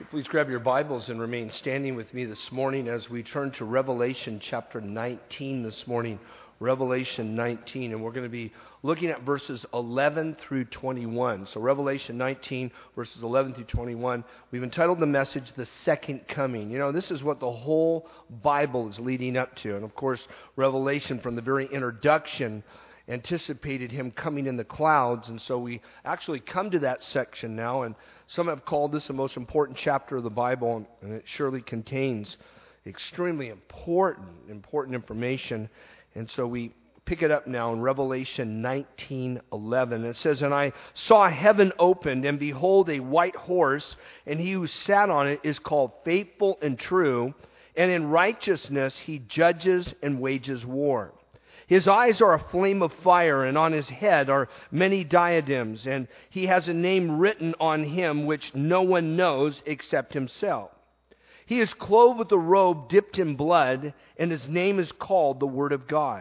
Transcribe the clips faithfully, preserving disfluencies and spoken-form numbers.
Please grab your Bibles and remain standing with me this morning as we turn to Revelation chapter nineteen this morning. Revelation nineteen, and we're going to be looking at verses eleven through twenty-one. So Revelation nineteen, verses eleven through twenty-one. We've entitled the message, The Second Coming. You know, this is what the whole Bible is leading up to. And of course, Revelation from the very introduction anticipated him coming in the clouds, and so we actually come to that section now, and some have called this the most important chapter of the Bible, and it surely contains extremely important, important information. And so we pick it up now in Revelation nineteen eleven. It says, "And I saw heaven opened, and behold, a white horse, and he who sat on it is called Faithful and True, and in righteousness he judges and wages war. His eyes are a flame of fire, and on his head are many diadems, and he has a name written on him which no one knows except himself. He is clothed with a robe dipped in blood, and his name is called the Word of God.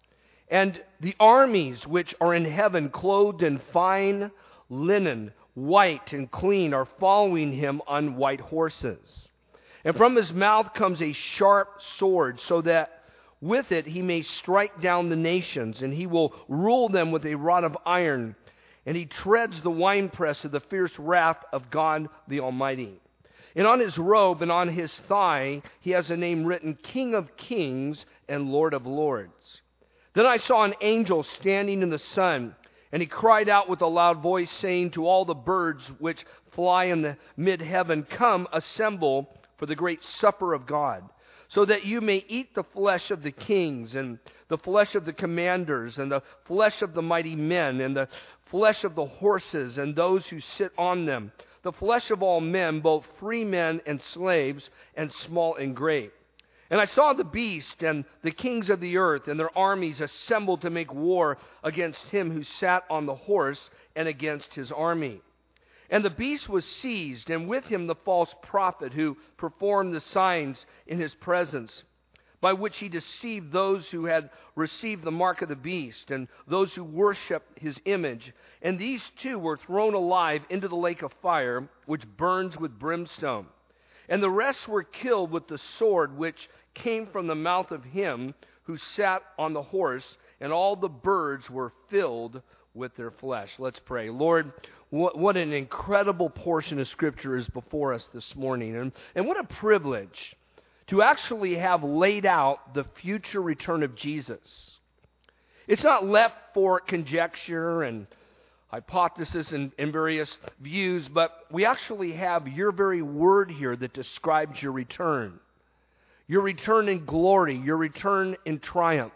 And the armies which are in heaven, clothed in fine linen, white and clean, are following him on white horses. And from his mouth comes a sharp sword, so that with it he may strike down the nations, and he will rule them with a rod of iron, and he treads the winepress of the fierce wrath of God the Almighty. And on his robe and on his thigh he has a name written, King of Kings and Lord of Lords. Then I saw an angel standing in the sun, and he cried out with a loud voice, saying to all the birds which fly in the mid-heaven, Come, assemble for the great supper of God, so that you may eat the flesh of the kings, and the flesh of the commanders, and the flesh of the mighty men, and the flesh of the horses, and those who sit on them, the flesh of all men, both free men and slaves, and small and great. And I saw the beast and the kings of the earth and their armies assembled to make war against him who sat on the horse and against his army. And the beast was seized, and with him the false prophet who performed the signs in his presence, by which he deceived those who had received the mark of the beast, and those who worship his image. And these two were thrown alive into the lake of fire, which burns with brimstone. And the rest were killed with the sword which came from the mouth of him who sat on the horse, and all the birds were filled with their flesh." Let's pray. Lord, what, what an incredible portion of Scripture is before us this morning. And, and what a privilege to actually have laid out the future return of Jesus. It's not left for conjecture and hypothesis and, and various views, but we actually have your very word here that describes your return. Your return in glory, your return in triumph.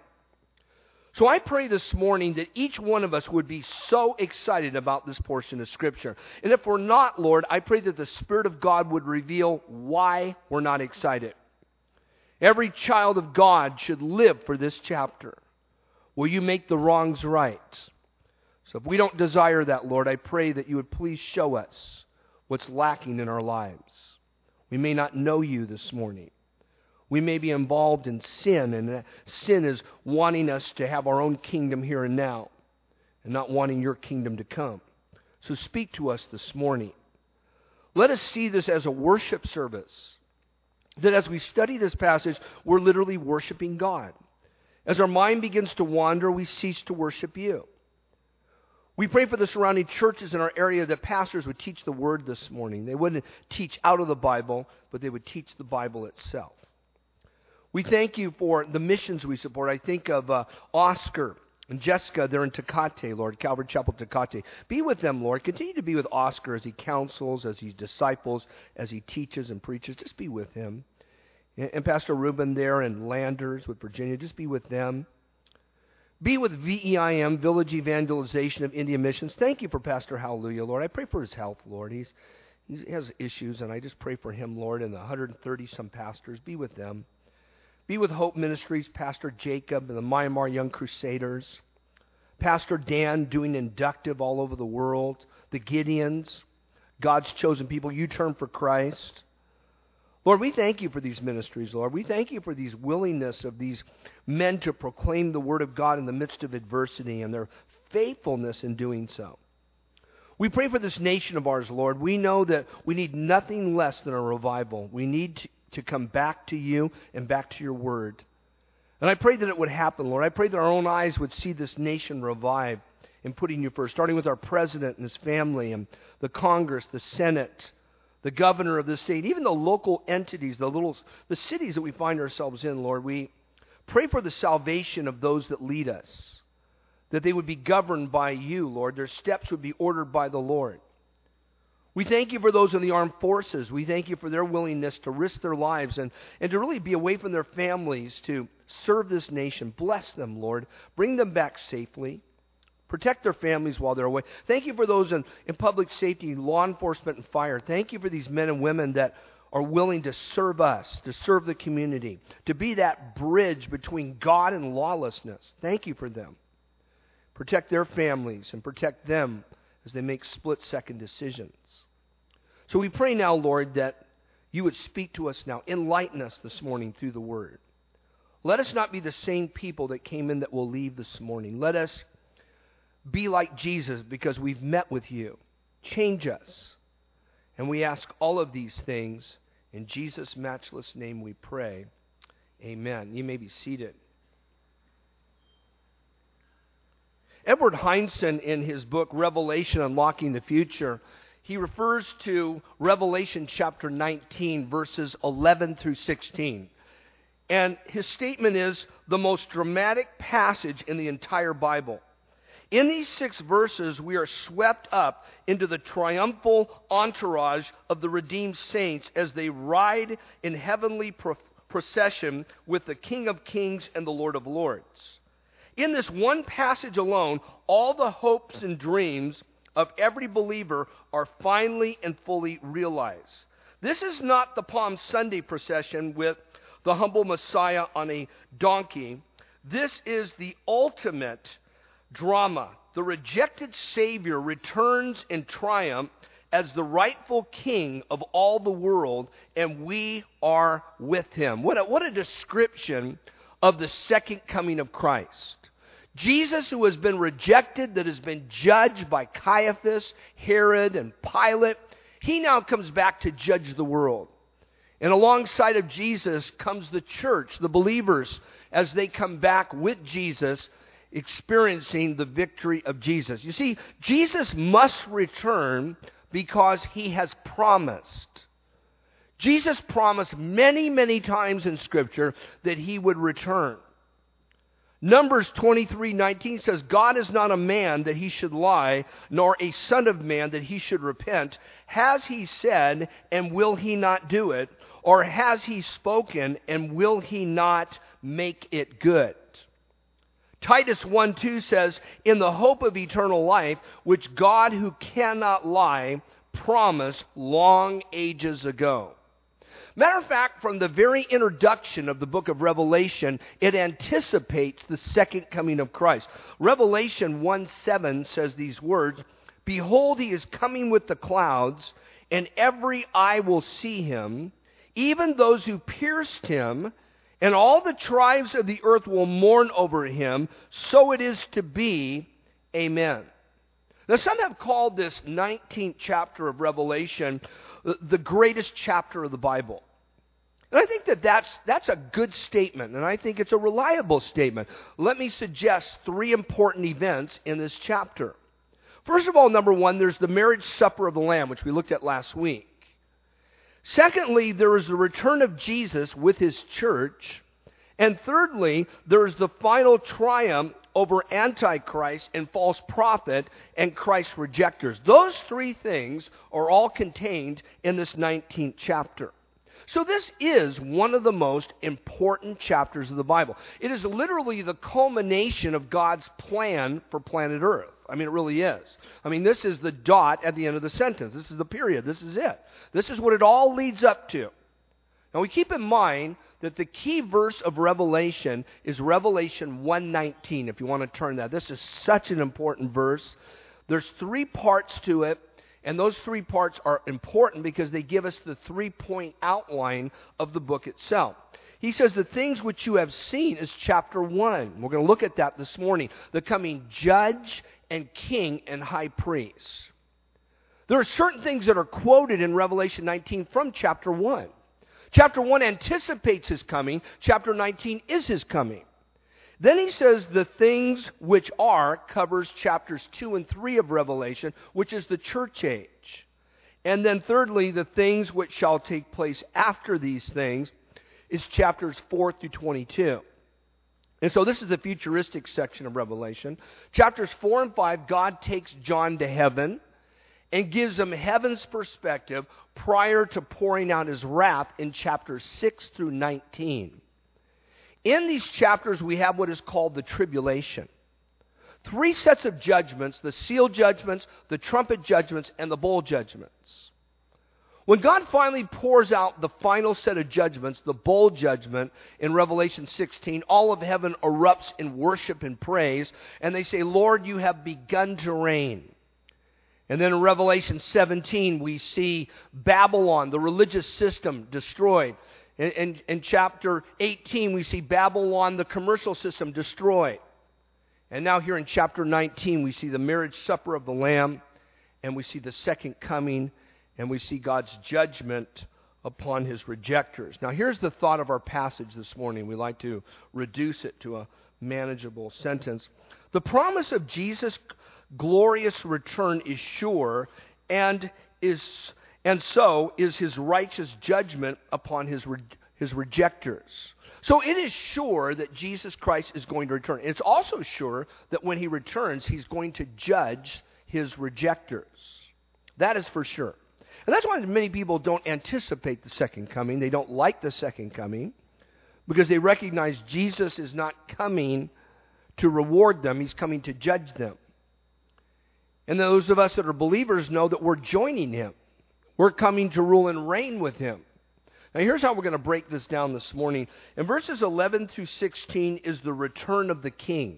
So I pray this morning that each one of us would be so excited about this portion of Scripture. And if we're not, Lord, I pray that the Spirit of God would reveal why we're not excited. Every child of God should live for this chapter. Will you make the wrongs right? So if we don't desire that, Lord, I pray that you would please show us what's lacking in our lives. We may not know you this morning. We may be involved in sin, and that sin is wanting us to have our own kingdom here and now, and not wanting your kingdom to come. So speak to us this morning. Let us see this as a worship service, that as we study this passage, we're literally worshiping God. As our mind begins to wander, we cease to worship you. We pray for the surrounding churches in our area that pastors would teach the Word this morning. They wouldn't teach out of the Bible, but they would teach the Bible itself. We thank you for the missions we support. I think of uh, Oscar and Jessica. They're in Tecate, Lord, Calvary Chapel, Tecate. Be with them, Lord. Continue to be with Oscar as he counsels, as he disciples, as he teaches and preaches. Just be with him. And, and Pastor Reuben there in Landers with Virginia. Just be with them. Be with V E I M, Village Evangelization of India Missions. Thank you for Pastor Hallelujah, Lord. I pray for his health, Lord. He's, he has issues, and I just pray for him, Lord, and the one hundred thirty some pastors. Be with them. Be with Hope Ministries, Pastor Jacob and the Myanmar Young Crusaders. Pastor Dan doing inductive all over the world. The Gideons, God's chosen people. You turn for Christ. Lord, we thank you for these ministries, Lord. We thank you for these willingness of these men to proclaim the Word of God in the midst of adversity and their faithfulness in doing so. We pray for this nation of ours, Lord. We know that we need nothing less than a revival. We need to, to come back to you and back to your word. And I pray that it would happen, Lord. I pray that our own eyes would see this nation revived in putting you first, starting with our president and his family and the Congress, the Senate, the governor of the state, even the local entities, the little, the cities that we find ourselves in, Lord. We pray for the salvation of those that lead us, that they would be governed by you, Lord. Their steps would be ordered by the Lord. We thank you for those in the armed forces. We thank you for their willingness to risk their lives and, and to really be away from their families to serve this nation. Bless them, Lord. Bring them back safely. Protect their families while they're away. Thank you for those in, in public safety, law enforcement, and fire. Thank you for these men and women that are willing to serve us, to serve the community, to be that bridge between God and lawlessness. Thank you for them. Protect their families and protect them as they make split-second decisions. So we pray now, Lord, that you would speak to us now. Enlighten us this morning through the word. Let us not be the same people that came in that will leave this morning. Let us be like Jesus because we've met with you. Change us. And we ask all of these things in Jesus' matchless name we pray. Amen. You may be seated. Edward Hindson, in his book Revelation, Unlocking the Future, he refers to Revelation chapter nineteen, verses eleven through sixteen. And his statement is the most dramatic passage in the entire Bible. In these six verses, we are swept up into the triumphal entourage of the redeemed saints as they ride in heavenly pro- procession with the King of Kings and the Lord of Lords. In this one passage alone, all the hopes and dreams of every believer are finally and fully realized. This is not the Palm Sunday procession with the humble Messiah on a donkey. This is the ultimate drama. The rejected Savior returns in triumph as the rightful King of all the world, and we are with him. What a, what a description of the second coming of Christ. Jesus, who has been rejected, that has been judged by Caiaphas, Herod, and Pilate, he now comes back to judge the world. And alongside of Jesus comes the church, the believers, as they come back with Jesus, experiencing the victory of Jesus. You see, Jesus must return because he has promised. Jesus promised many, many times in Scripture that he would return. Numbers twenty-three nineteen says, God is not a man that he should lie, nor a son of man that he should repent. Has he said, and will he not do it? Or has he spoken, and will he not make it good? Titus one two says, in the hope of eternal life, which God who cannot lie promised long ages ago. Matter of fact, from the very introduction of the book of Revelation, it anticipates the second coming of Christ. Revelation one seven says these words, behold, he is coming with the clouds, and every eye will see him, even those who pierced him, and all the tribes of the earth will mourn over him. So it is to be. Amen. Now, some have called this nineteenth chapter of Revelation the greatest chapter of the Bible. And I think that that's, that's a good statement, and I think it's a reliable statement. Let me suggest three important events in this chapter. First of all, number one, there's the marriage supper of the Lamb, which we looked at last week. Secondly, there is the return of Jesus with his church. And thirdly, there is the final triumph over Antichrist and false prophet and Christ's rejectors. Those three things are all contained in this nineteenth chapter. So this is one of the most important chapters of the Bible. It is literally the culmination of God's plan for planet Earth. I mean, it really is. I mean, this is the dot at the end of the sentence. This is the period. This is it. This is what it all leads up to. Now, we keep in mind that the key verse of Revelation is Revelation one nineteen, if you want to turn that. This is such an important verse. There's three parts to it, and those three parts are important because they give us the three-point outline of the book itself. He says, the things which you have seen is chapter one. We're going to look at that this morning. The coming judge and king and high priest. There are certain things that are quoted in Revelation nineteen from chapter one. Chapter one anticipates his coming. Chapter nineteen is his coming. Then he says the things which are covers chapters two and three of Revelation, which is the church age. And then thirdly, the things which shall take place after these things is chapters four through twenty-two. And so this is the futuristic section of Revelation. Chapters four and five, God takes John to heaven and gives him heaven's perspective prior to pouring out his wrath in chapters six through nineteen. In these chapters, we have what is called the tribulation. Three sets of judgments, the seal judgments, the trumpet judgments, and the bowl judgments. When God finally pours out the final set of judgments, the bowl judgment in Revelation sixteen, all of heaven erupts in worship and praise, and they say, Lord, you have begun to reign. And then in Revelation seventeen, we see Babylon, the religious system, destroyed. In, in, in chapter eighteen, we see Babylon, the commercial system, destroyed. And now here in chapter nineteen, we see the marriage supper of the Lamb, and we see the second coming, and we see God's judgment upon his rejectors. Now here's the thought of our passage this morning. We like to reduce it to a manageable sentence. The promise of Jesus' glorious return is sure, and is and so is his righteous judgment upon his re, his rejectors. So it is sure that Jesus Christ is going to return. It's also sure that when he returns, he's going to judge his rejectors. That is for sure. And that's why many people don't anticipate the second coming. They don't like the second coming because they recognize Jesus is not coming to reward them. He's coming to judge them. And those of us that are believers know that we're joining him. We're coming to rule and reign with him. Now here's how we're going to break this down this morning. In verses eleven through sixteen is the return of the King.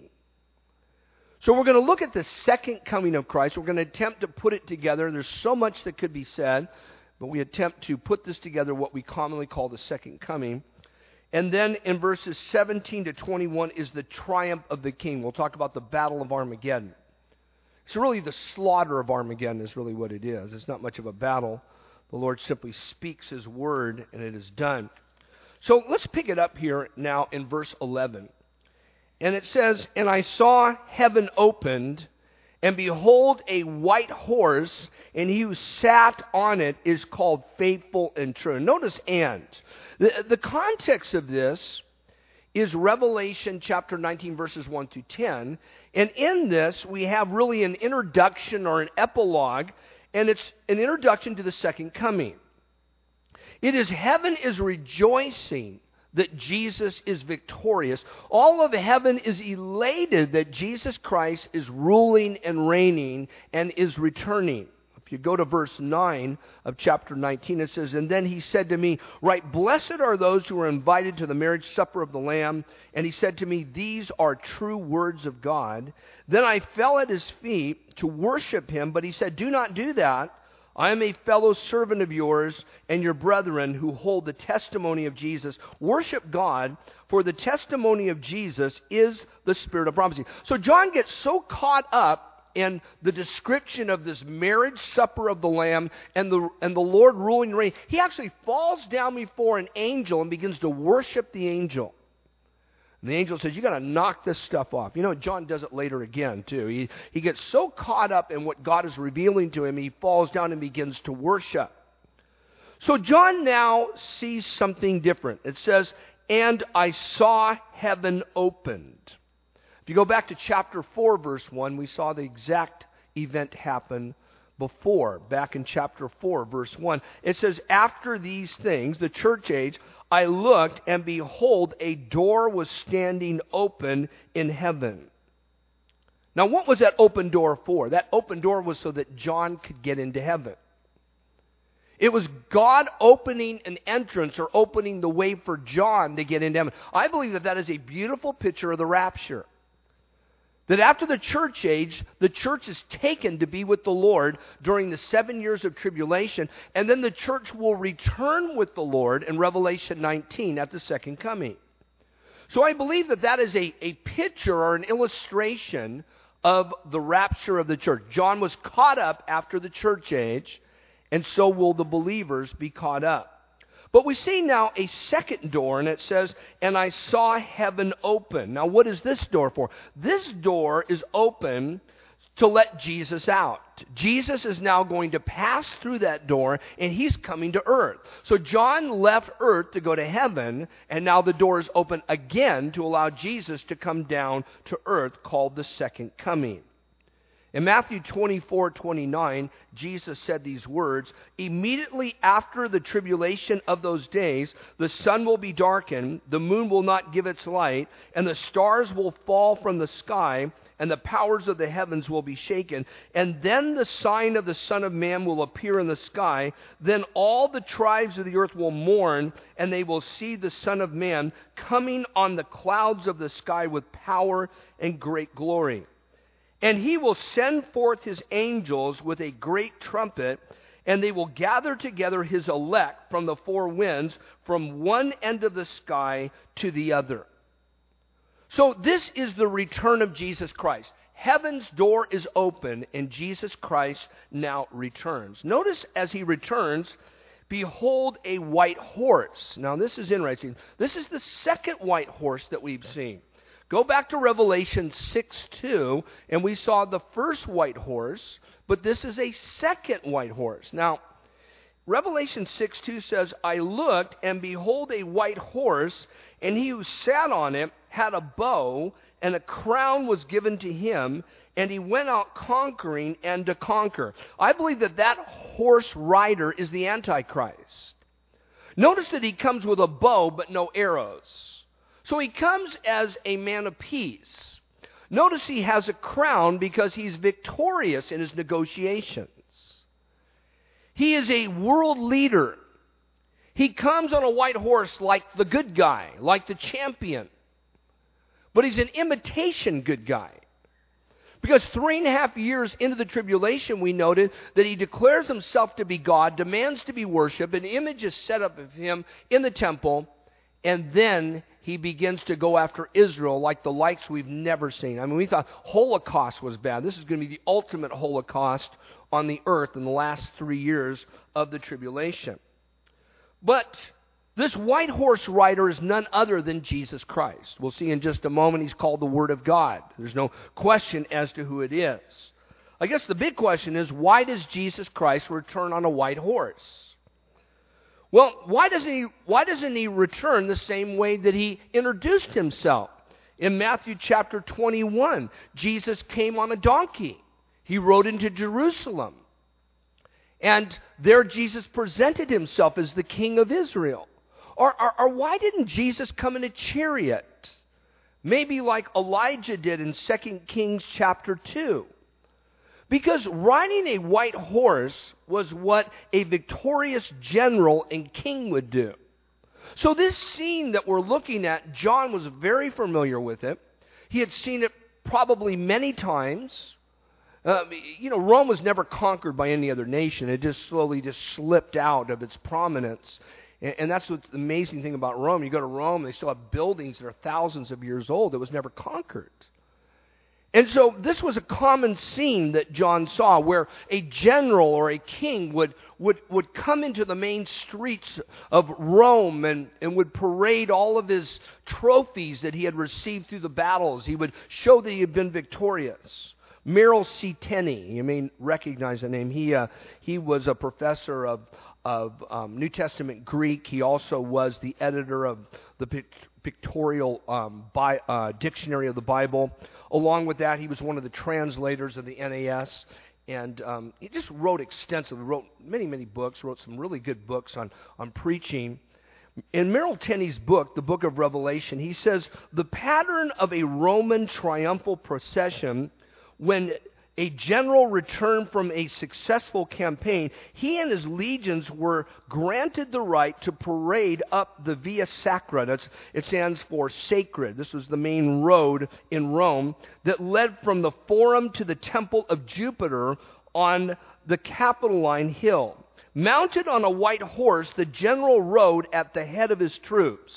So we're going to look at the second coming of Christ. We're going to attempt to put it together. There's so much that could be said, but we attempt to put this together, what we commonly call the second coming. And then in verses seventeen to twenty-one is the triumph of the King. We'll talk about the battle of Armageddon. So really the slaughter of Armageddon is really what it is. It's not much of a battle. The Lord simply speaks his word and it is done. So let's pick it up here now in verse eleven. And it says, And I saw heaven opened, and behold a white horse, and he who sat on it is called Faithful and True. Notice and. The, the context of this is Revelation chapter nineteen, verses one through ten. And in this, we have really an introduction or an epilogue, and it's an introduction to the second coming. It is heaven is rejoicing that Jesus is victorious. All of heaven is elated that Jesus Christ is ruling and reigning and is returning. If you go to verse nine of chapter nineteen, it says, And then he said to me, Right, blessed are those who are invited to the marriage supper of the Lamb. And he said to me, These are true words of God. Then I fell at his feet to worship him, but he said, Do not do that. I am a fellow servant of yours and your brethren who hold the testimony of Jesus. Worship God, for the testimony of Jesus is the spirit of prophecy. So John gets so caught up in the description of this marriage supper of the Lamb and the and the Lord ruling and reigning, he actually falls down before an angel and begins to worship the angel. And the angel says, you got to knock this stuff off. You know, John does it later again, too. He, he gets so caught up in what God is revealing to him, he falls down and begins to worship. So John now sees something different. It says, and I saw heaven opened. If you go back to chapter four, verse one, we saw the exact event happen before. Back in chapter four, verse one. It says, after these things, the church age, I looked, and behold, a door was standing open in heaven. Now, what was that open door for? That open door was so that John could get into heaven. It was God opening an entrance or opening the way for John to get into heaven. I believe that that is a beautiful picture of the rapture. That after the church age, the church is taken to be with the Lord during the seven years of tribulation, and then the church will return with the Lord in Revelation nineteen at the second coming. So I believe that that is a, a picture or an illustration of the rapture of the church. John was caught up after the church age, and so will the believers be caught up. But we see now a second door, and it says, and I saw heaven open. Now, what is this door for? This door is open to let Jesus out. Jesus is now going to pass through that door, and he's coming to earth. So John left earth to go to heaven, and now the door is open again to allow Jesus to come down to earth, called the second coming. In Matthew twenty-four twenty-nine, Jesus said these words, immediately after the tribulation of those days, the sun will be darkened, the moon will not give its light, and the stars will fall from the sky, and the powers of the heavens will be shaken. And then the sign of the Son of Man will appear in the sky. Then all the tribes of the earth will mourn, and they will see the Son of Man coming on the clouds of the sky with power and great glory. And he will send forth his angels with a great trumpet, and they will gather together his elect from the four winds, from one end of the sky to the other. So this is the return of Jesus Christ. Heaven's door is open, and Jesus Christ now returns. Notice as he returns, behold a white horse. Now this is interesting. This is the second white horse that we've seen. Go back to Revelation six two, and we saw the first white horse, but this is a second white horse. Now, Revelation six two says, I looked, and behold a white horse, and he who sat on it had a bow, and a crown was given to him, and he went out conquering and to conquer. I believe that that horse rider is the Antichrist. Notice that he comes with a bow, but no arrows. So he comes as a man of peace. Notice he has a crown because he's victorious in his negotiations. He is a world leader. He comes on a white horse like the good guy, like the champion. But he's an imitation good guy. Because three and a half years into the tribulation, we noted that he declares himself to be God, demands to be worshipped, an image is set up of him in the temple, and then he begins to go after Israel like the likes we've never seen. I mean, we thought Holocaust was bad. This is going to be the ultimate Holocaust on the earth in the last three years of the tribulation. But this white horse rider is none other than Jesus Christ. We'll see in just a moment he's called the Word of God. There's no question as to who it is. I guess the big question is, why does Jesus Christ return on a white horse? Well, why doesn't he, why doesn't he return the same way that he introduced himself? In Matthew chapter twenty-one, Jesus came on a donkey. He rode into Jerusalem. And there Jesus presented himself as the King of Israel. Or, or, or why didn't Jesus come in a chariot? Maybe like Elijah did in Second Kings chapter two. Because riding a white horse was what a victorious general and king would do. So this scene that we're looking at, John was very familiar with it. He had seen it probably many times. Uh, you know, Rome was never conquered by any other nation. It just slowly just slipped out of its prominence. And, and that's what's the amazing thing about Rome. You go to Rome, they still have buildings that are thousands of years old. It was never conquered. And so this was a common scene that John saw, where a general or a king would, would, would come into the main streets of Rome and, and would parade all of his trophies that he had received through the battles. He would show that he had been victorious. Merrill C. Tenney, you may recognize the name. He, uh, he was a professor of, of um, New Testament Greek. He also was the editor of the Pictorial um, bi- uh, Dictionary of the Bible. Along with that, he was one of the translators of the N A S, and um, he just wrote extensively, wrote many, many books, wrote some really good books on, on preaching. In Merrill Tenney's book, the Book of Revelation, he says, the pattern of a Roman triumphal procession, when a general returned from a successful campaign, he and his legions were granted the right to parade up the Via Sacra. That's, it stands for sacred. This was the main road in Rome that led from the Forum to the Temple of Jupiter on the Capitoline Hill. Mounted on a white horse, the general rode at the head of his troops.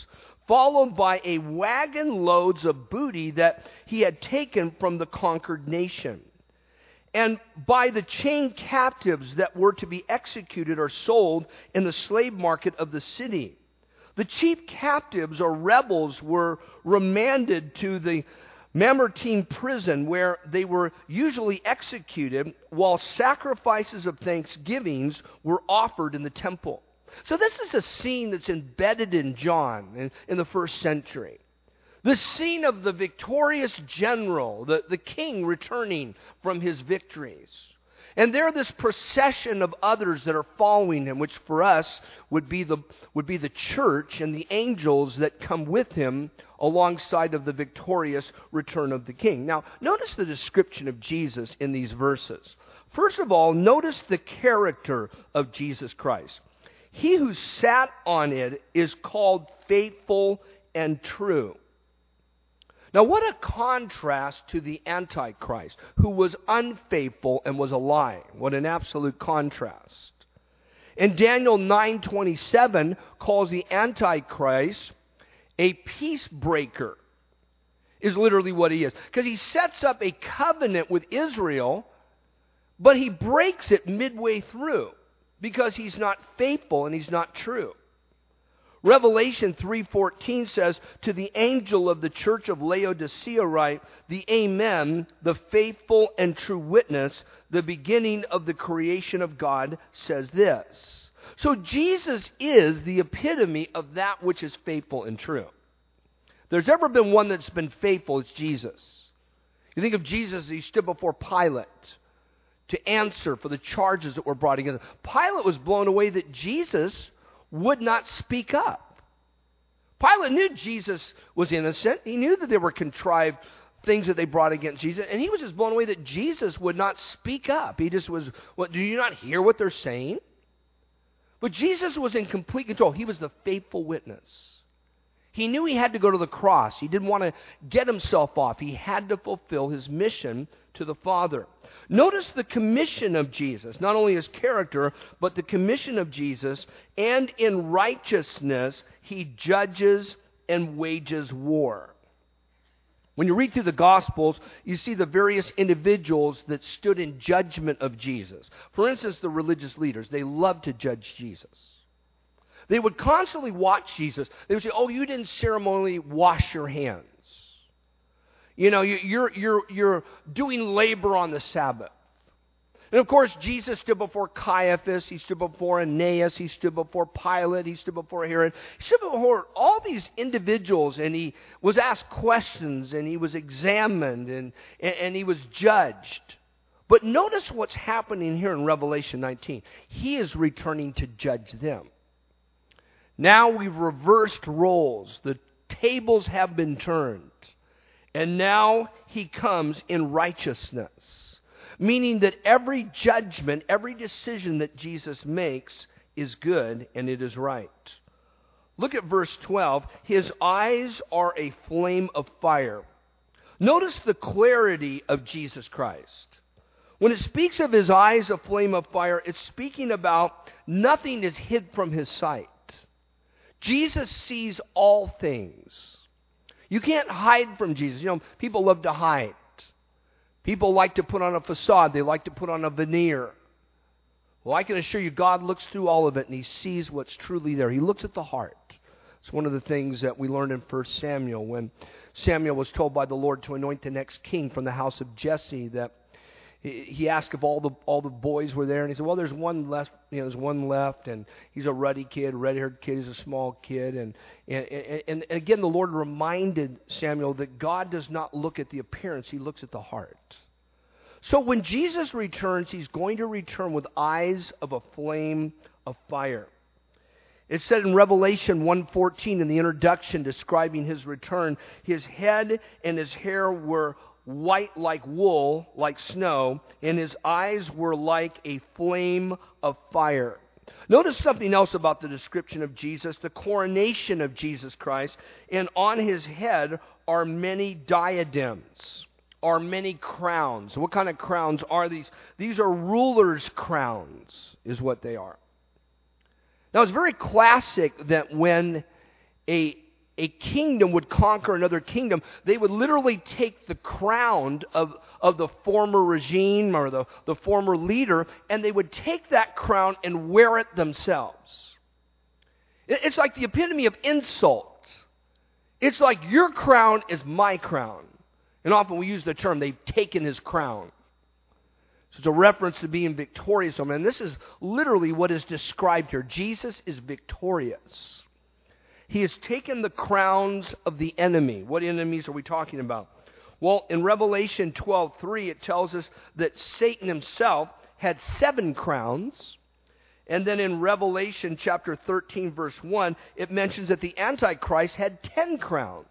followed by a wagon loads of booty that he had taken from the conquered nation, and by the chained captives that were to be executed or sold in the slave market of the city. The chief captives or rebels were remanded to the Mamertine prison, where they were usually executed, while sacrifices of thanksgivings were offered in the temple. So this is a scene that's embedded in John in, in the first century. The scene of the victorious general, the, the king returning from his victories. And there this procession of others that are following him, which for us would be the would be the church and the angels that come with him alongside of the victorious return of the king. Now, notice the description of Jesus in these verses. First of all, notice the character of Jesus Christ. He who sat on it is called faithful and true. Now, what a contrast to the Antichrist, who was unfaithful and was a lie. What an absolute contrast. And Daniel nine twenty-seven calls the Antichrist a peace breaker, is literally what he is. Because he sets up a covenant with Israel, but he breaks it midway through because he's not faithful and he's not true. Revelation three fourteen says, to the angel of the church of Laodicea write, the Amen, the faithful and true witness, the beginning of the creation of God, says this. So Jesus is the epitome of that which is faithful and true. If there's ever been one that's been faithful, it's Jesus. You think of Jesus, he stood before Pilate to answer for the charges that were brought against him. Pilate was blown away that Jesus would not speak up. Pilate knew Jesus was innocent. He knew that there were contrived things that they brought against Jesus, and he was just blown away that Jesus would not speak up. He just was, what, do you not hear what they're saying? But Jesus was in complete control. He was the faithful witness. He knew he had to go to the cross. He didn't want to get himself off. He had to fulfill his mission to the Father. Notice the commission of Jesus, not only his character, but the commission of Jesus, and in righteousness he judges and wages war. When you read through the Gospels, you see the various individuals that stood in judgment of Jesus. For instance, the religious leaders, they loved to judge Jesus. They would constantly watch Jesus. They would say, oh, you didn't ceremonially wash your hands. You know, you're, you're, you're doing labor on the Sabbath. And of course, Jesus stood before Caiaphas, he stood before Ananias, he stood before Pilate, he stood before Herod. He stood before all these individuals, and he was asked questions, and he was examined, and, and, and he was judged. But notice what's happening here in Revelation nineteen. He is returning to judge them. Now we've reversed roles. The tables have been turned. And now he comes in righteousness, meaning that every judgment, every decision that Jesus makes is good and it is right. Look at verse twelve. His eyes are a flame of fire. Notice the clarity of Jesus Christ. When it speaks of his eyes a flame of fire, it's speaking about nothing is hid from his sight. Jesus sees all things. You can't hide from Jesus. You know, people love to hide. People like to put on a facade. They like to put on a veneer. Well, I can assure you, God looks through all of it and he sees what's truly there. He looks at the heart. It's one of the things that we learned in First Samuel when Samuel was told by the Lord to anoint the next king from the house of Jesse, that he asked if all the all the boys were there, and he said, well, there's one left, you know, there's one left, and he's a ruddy kid, red-haired kid, he's a small kid, and and, and and again, the Lord reminded Samuel that God does not look at the appearance, he looks at the heart. So when Jesus returns, he's going to return with eyes of a flame of fire. It said in Revelation one fourteen in the introduction describing his return, his head and his hair were white like wool, like snow, and his eyes were like a flame of fire. Notice something else about the description of Jesus, the coronation of Jesus Christ, and on his head are many diadems, are many crowns. What kind of crowns are these? These are rulers' crowns, is what they are. Now, it's very classic that when a a kingdom would conquer another kingdom, they would literally take the crown of, of the former regime or the, the former leader, and they would take that crown and wear it themselves. It's like the epitome of insult. It's like your crown is my crown. And often we use the term, they've taken his crown. So it's a reference to being victorious. And this is literally what is described here. Jesus is victorious. He has taken the crowns of the enemy. What enemies are we talking about? Well, in Revelation twelve three, it tells us that Satan himself had seven crowns. And then in Revelation chapter thirteen, verse one, it mentions that the Antichrist had ten crowns.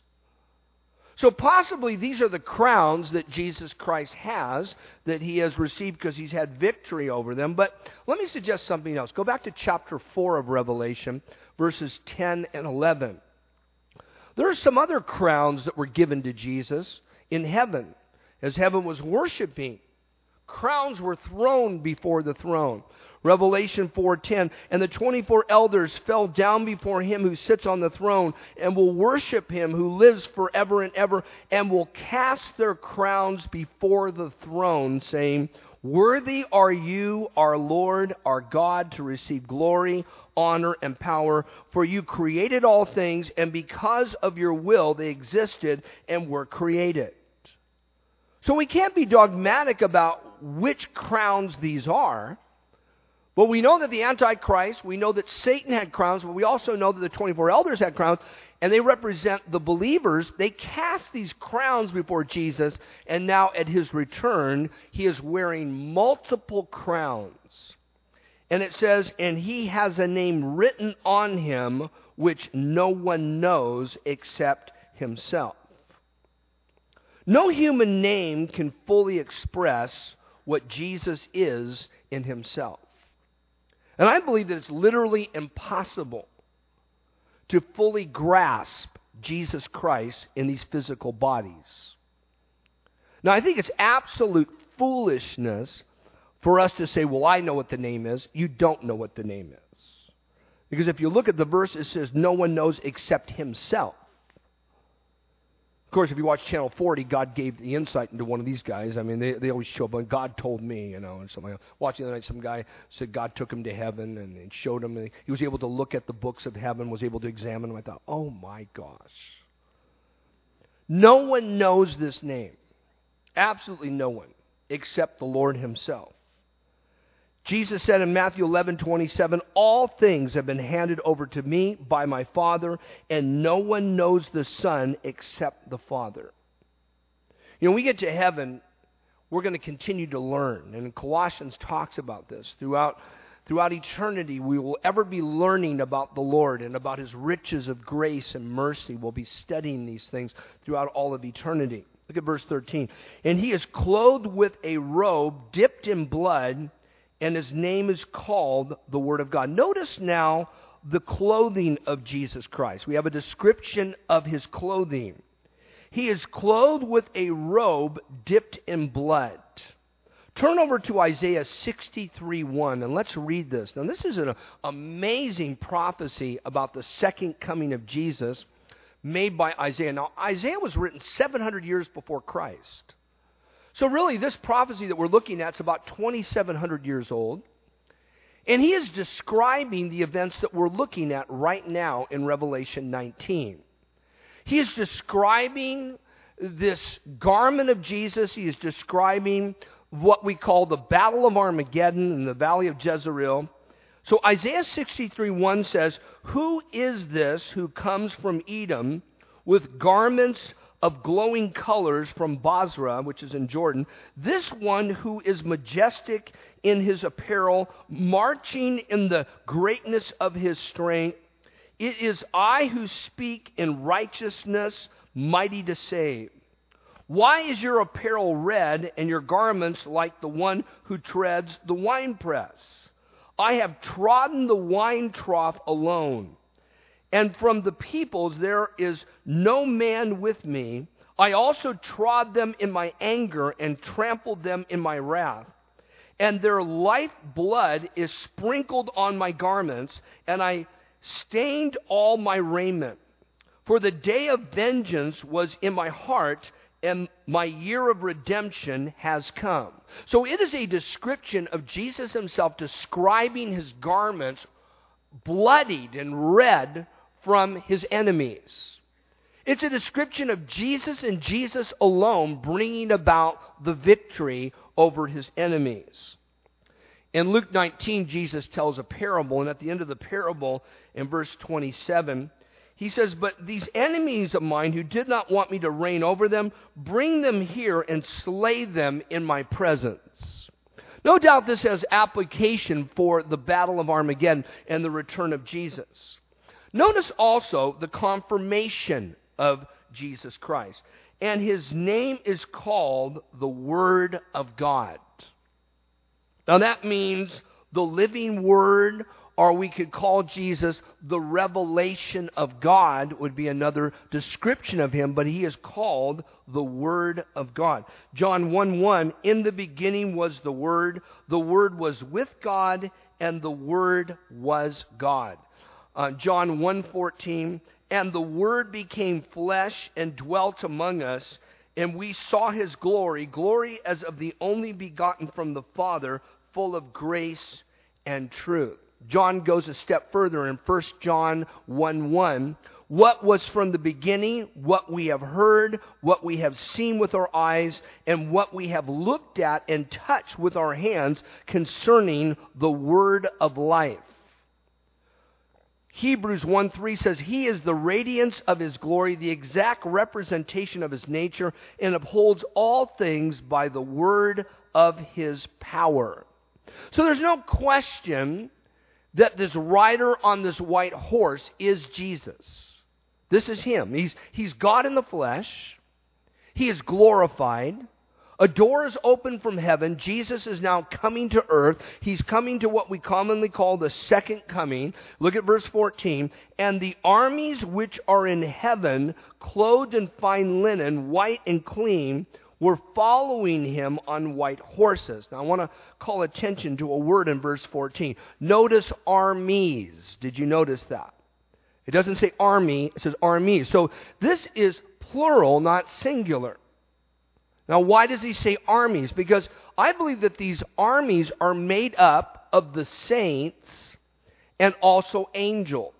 So possibly these are the crowns that Jesus Christ has, that he has received because he's had victory over them. But let me suggest something else. Go back to chapter four of Revelation, verses ten and eleven. There are some other crowns that were given to Jesus in heaven. As heaven was worshiping, crowns were thrown before the throne. Revelation four ten, and the twenty-four elders fell down before him who sits on the throne and will worship him who lives forever and ever, and will cast their crowns before the throne, saying, "Worthy are you, our Lord, our God, to receive glory, honor, and power, for you created all things, and because of your will they existed and were created." So we can't be dogmatic about which crowns these are. Well, we know that the Antichrist, we know that Satan had crowns, but we also know that the twenty-four elders had crowns, and they represent the believers. They cast these crowns before Jesus, and now at his return, he is wearing multiple crowns. And it says, and he has a name written on him which no one knows except himself. No human name can fully express what Jesus is in himself. And I believe that it's literally impossible to fully grasp Jesus Christ in these physical bodies. Now, I think it's absolute foolishness for us to say, well, I know what the name is. You don't know what the name is. Because if you look at the verse, it says, no one knows except himself. Of course, if you watch Channel forty, God gave the insight into one of these guys. I mean, they, they always show up, and God told me, you know, and something like that. Watching the other night, some guy said God took him to heaven and, and showed him. And he was able to look at the books of heaven, was able to examine them. I thought, oh my gosh. No one knows this name. Absolutely no one, except the Lord himself. Jesus said in Matthew eleven twenty-seven, all things have been handed over to me by my Father, and no one knows the Son except the Father. You know, when we get to heaven, we're going to continue to learn. And Colossians talks about this. Throughout, throughout eternity, we will ever be learning about the Lord and about his riches of grace and mercy. We'll be studying these things throughout all of eternity. Look at verse thirteen. And he is clothed with a robe dipped in blood, and his name is called the Word of God. Notice now the clothing of Jesus Christ. We have a description of his clothing. He is clothed with a robe dipped in blood. Turn over to Isaiah sixty-three one, and let's read this. Now, this is an amazing prophecy about the second coming of Jesus made by Isaiah. Now, Isaiah was written seven hundred years before Christ. So really, this prophecy that we're looking at is about twenty-seven hundred years old. And he is describing the events that we're looking at right now in Revelation nineteen. He is describing this garment of Jesus. He is describing what we call the Battle of Armageddon in the Valley of Jezreel. So Isaiah sixty-three one says, who is this who comes from Edom with garments of glowing colors from Basra, which is in Jordan, this one who is majestic in his apparel, marching in the greatness of his strength. It is I who speak in righteousness, mighty to save. Why is your apparel red and your garments like the one who treads the winepress? I have trodden the wine trough alone. And from the peoples there is no man with me. I also trod them in my anger and trampled them in my wrath. And their life blood is sprinkled on my garments, and I stained all my raiment. For the day of vengeance was in my heart, and my year of redemption has come. So it is a description of Jesus himself describing his garments bloodied and red from his enemies. It's a description of Jesus and Jesus alone bringing about the victory over his enemies. In Luke nineteen, Jesus tells a parable, and at the end of the parable, in verse twenty-seven, he says, "But these enemies of mine who did not want me to reign over them, bring them here and slay them in my presence." No doubt this has application for the battle of Armageddon and the return of Jesus. Notice also the confirmation of Jesus Christ. And his name is called the Word of God. Now that means the living Word, or we could call Jesus the revelation of God, would be another description of him, but he is called the Word of God. John one one, in the beginning was the Word, the Word was with God, and the Word was God. Uh, John one fourteen, and the Word became flesh and dwelt among us, and we saw his glory, glory as of the only begotten from the Father, full of grace and truth. John goes a step further in First John one one. What was from the beginning, what we have heard, what we have seen with our eyes, and what we have looked at and touched with our hands concerning the word of life. Hebrews one three says, he is the radiance of his glory, the exact representation of his nature, and upholds all things by the word of his power. So there's no question that this rider on this white horse is Jesus. This is him. He's, he's God in the flesh. He is glorified. A door is opened from heaven. Jesus is now coming to earth. He's coming to what we commonly call the second coming. Look at verse fourteen. And the armies which are in heaven, clothed in fine linen, white and clean, were following him on white horses. Now I want to call attention to a word in verse fourteen. Notice armies. Did you notice that? It doesn't say army, it says armies. So this is plural, not singular. Now why does he say armies? Because I believe that these armies are made up of the saints and also angels.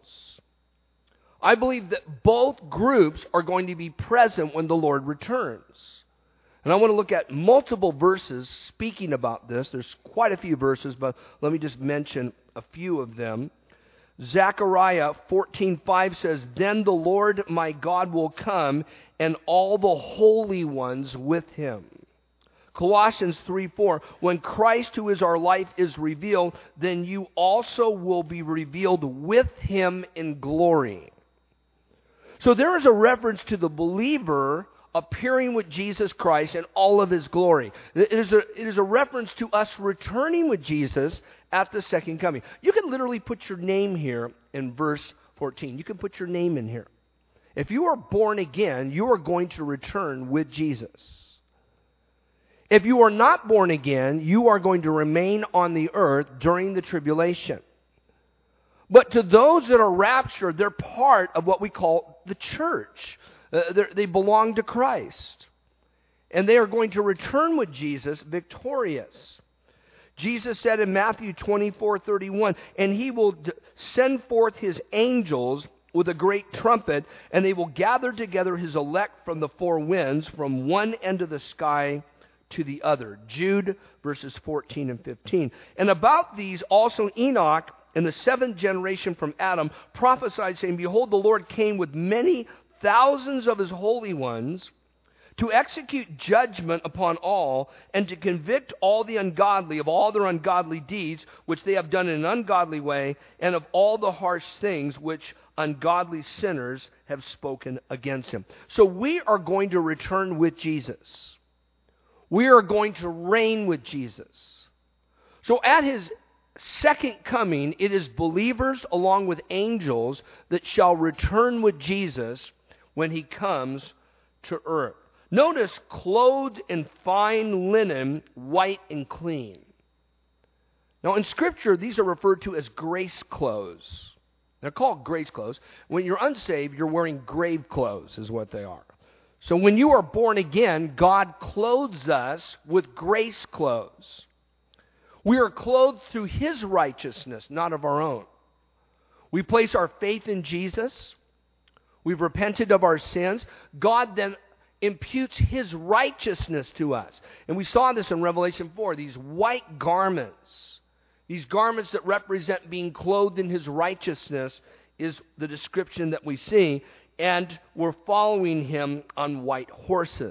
I believe that both groups are going to be present when the Lord returns. And I want to look at multiple verses speaking about this. There's quite a few verses, but let me just mention a few of them. Zechariah fourteen five says, then the Lord my God will come, and all the holy ones with him. Colossians three four, when Christ, who is our life, is revealed, then you also will be revealed with him in glory. So there is a reference to the believer appearing with Jesus Christ in all of his glory. It is, a, it is a reference to us returning with Jesus at the second coming. You can literally put your name here in verse fourteen. You can put your name in here. If you are born again, you are going to return with Jesus. If you are not born again, you are going to remain on the earth during the tribulation. But to those that are raptured, they're part of what we call the church. Uh, they belong to Christ. And they are going to return with Jesus victorious. Jesus said in Matthew twenty-four thirty-one, and he will d- send forth his angels with a great trumpet, and they will gather together his elect from the four winds, from one end of the sky to the other. Jude verses fourteen and fifteen. And about these also Enoch, in the seventh generation from Adam, prophesied, saying, behold, the Lord came with many thousands of his holy ones to execute judgment upon all, and to convict all the ungodly of all their ungodly deeds which they have done in an ungodly way, and of all the harsh things which ungodly sinners have spoken against him. So we are going to return with Jesus. We are going to reign with Jesus. So at his second coming, it is believers along with angels that shall return with Jesus when he comes to earth. Notice, clothed in fine linen, white and clean. Now in Scripture, these are referred to as grace clothes. They're called grace clothes. When you're unsaved, you're wearing grave clothes is what they are. So when you are born again, God clothes us with grace clothes. We are clothed through His righteousness, not of our own. We place our faith in Jesus. We've repented of our sins. God then imputes His righteousness to us. And we saw this in Revelation four, these white garments. These garments that represent being clothed in His righteousness is the description that we see. And we're following Him on white horses.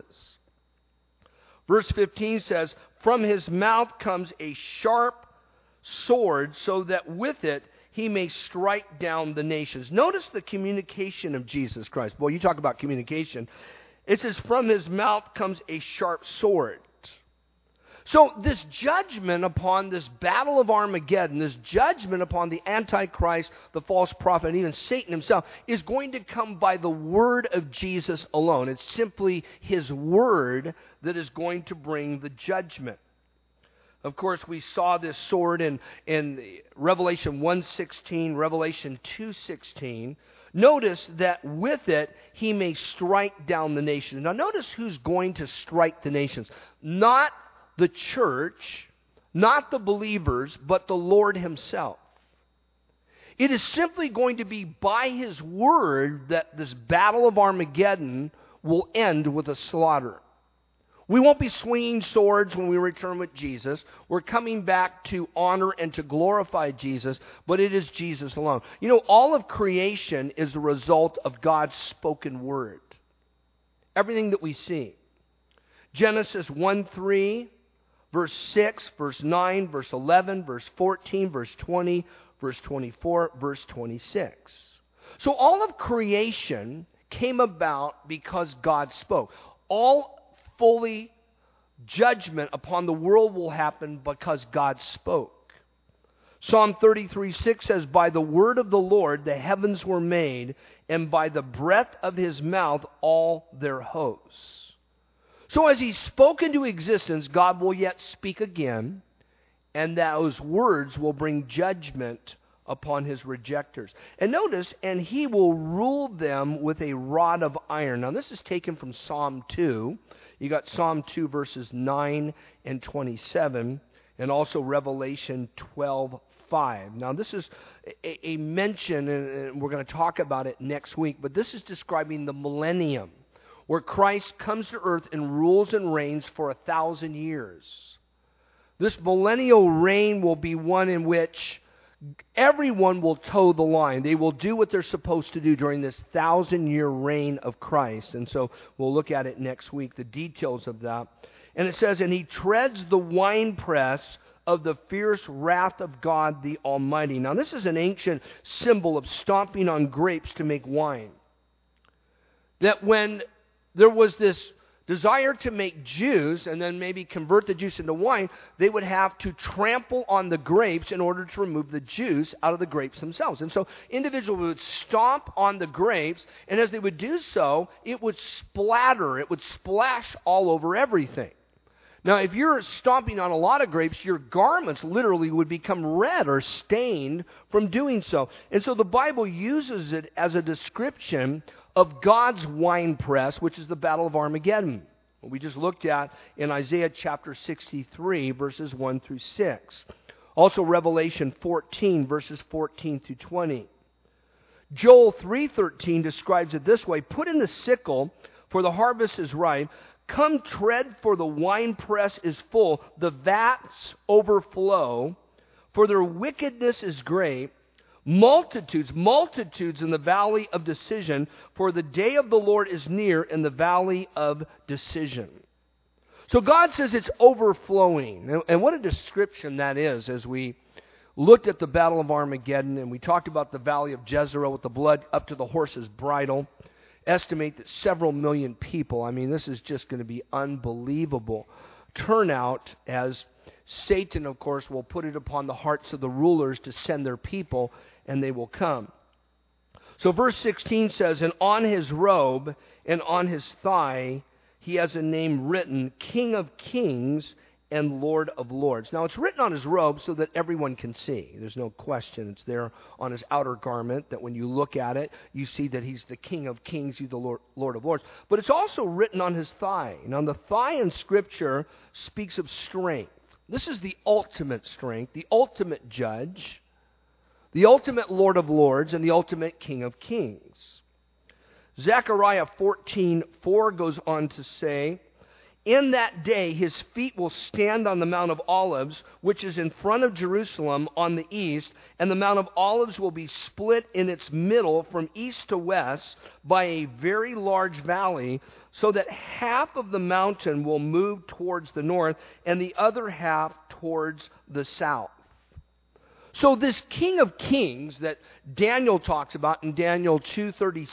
Verse fifteen says, from His mouth comes a sharp sword, so that with it He may strike down the nations. Notice the communication of Jesus Christ. Boy, you talk about communication. It says, from His mouth comes a sharp sword. So this judgment upon this battle of Armageddon, this judgment upon the Antichrist, the false prophet, and even Satan himself, is going to come by the word of Jesus alone. It's simply His word that is going to bring the judgment. Of course, we saw this sword in, in Revelation one sixteen, Revelation two sixteen. Notice that with it, He may strike down the nations. Now notice who's going to strike the nations. Not the church, not the believers, but the Lord Himself. It is simply going to be by His word that this battle of Armageddon will end with a slaughter. We won't be swinging swords when we return with Jesus. We're coming back to honor and to glorify Jesus, but it is Jesus alone. You know, all of creation is the result of God's spoken word. Everything that we see. Genesis one three, verse six, verse nine, verse eleven, verse fourteen, verse twenty, verse twenty-four, verse twenty-six. So all of creation came about because God spoke. All fully judgment upon the world will happen because God spoke. Psalm thirty-three six says, by the word of the Lord the heavens were made, and by the breath of His mouth all their hosts. So as He spoke into existence, God will yet speak again, and those words will bring judgment upon His rejectors. And notice, and He will rule them with a rod of iron. Now this is taken from Psalm two. You got Psalm two verses nine and twenty-seven, and also Revelation twelve five. Now this is a, a mention, and we're going to talk about it next week, but this is describing the millennium, where Christ comes to earth and rules and reigns for a thousand years. This millennial reign will be one in which everyone will toe the line. They will do what they're supposed to do during this thousand-year reign of Christ. And so we'll look at it next week, the details of that. And it says, and He treads the winepress of the fierce wrath of God the Almighty. Now this is an ancient symbol of stomping on grapes to make wine. That when there was this desire to make juice and then maybe convert the juice into wine, they would have to trample on the grapes in order to remove the juice out of the grapes themselves. And so individuals would stomp on the grapes, and as they would do so, it would splatter, it would splash all over everything. Now, if you're stomping on a lot of grapes, your garments literally would become red or stained from doing so. And so the Bible uses it as a description of God's winepress, which is the Battle of Armageddon. We just looked at in Isaiah chapter sixty-three, verses one through six. Also Revelation fourteen, verses fourteen through twenty. Joel three thirteen describes it this way, put in the sickle, for the harvest is ripe. Come tread, for the winepress is full, the vats overflow, for their wickedness is great. Multitudes, multitudes in the valley of decision, for the day of the Lord is near in the valley of decision. So God says it's overflowing. And what a description that is as we looked at the Battle of Armageddon and we talked about the valley of Jezreel with the blood up to the horse's bridle. Estimate that several million people, I mean, this is just going to be unbelievable turnout as Satan, of course, will put it upon the hearts of the rulers to send their people, and they will come. So verse sixteen says, and on his robe and on his thigh he has a name written, King of Kings and Lord of Lords. Now, it's written on his robe so that everyone can see. There's no question. It's there on his outer garment that when you look at it, you see that he's the King of Kings, he's the Lord, Lord of Lords. But it's also written on his thigh. Now, the thigh in Scripture speaks of strength. This is the ultimate strength, the ultimate judge, the ultimate Lord of Lords, and the ultimate King of Kings. Zechariah fourteen four goes on to say, in that day his feet will stand on the Mount of Olives, which is in front of Jerusalem on the east, and the Mount of Olives will be split in its middle from east to west by a very large valley, so that half of the mountain will move towards the north and the other half towards the south. So this King of Kings that Daniel talks about in Daniel two